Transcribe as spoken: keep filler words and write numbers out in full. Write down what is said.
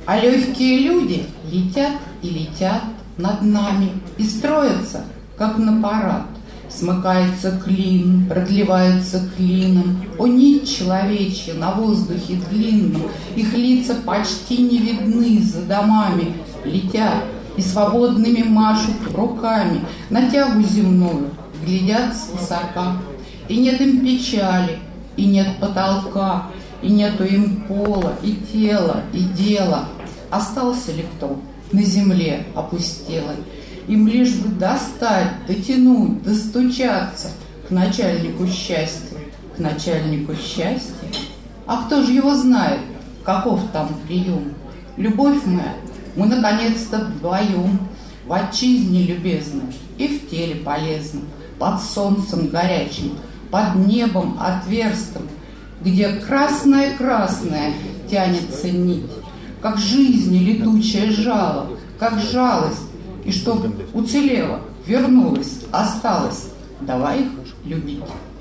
А легкие люди летят и летят над нами и строятся, как на парад. Смыкается клин, продлевается клином. О, нить человечья на воздухе длинном, их лица почти не видны за домами. Летят и свободными машут руками, на тягу земную глядят свысока. И нет им печали, и нет потолка, и нету им пола, и тела, и дела. Остался ли кто на земле опустелой? Им лишь бы достать, дотянуть, достучаться к начальнику счастья, к начальнику счастья. А кто же его знает, каков там прием? Любовь моя, мы наконец-то вдвоем, в отчизне любезной и в теле полезном, под солнцем горячим, под небом отверстым, где красная-красная тянется нить, как жизни летучее жало, как жалость, и чтоб уцелела, вернулась, осталась, давай их любить.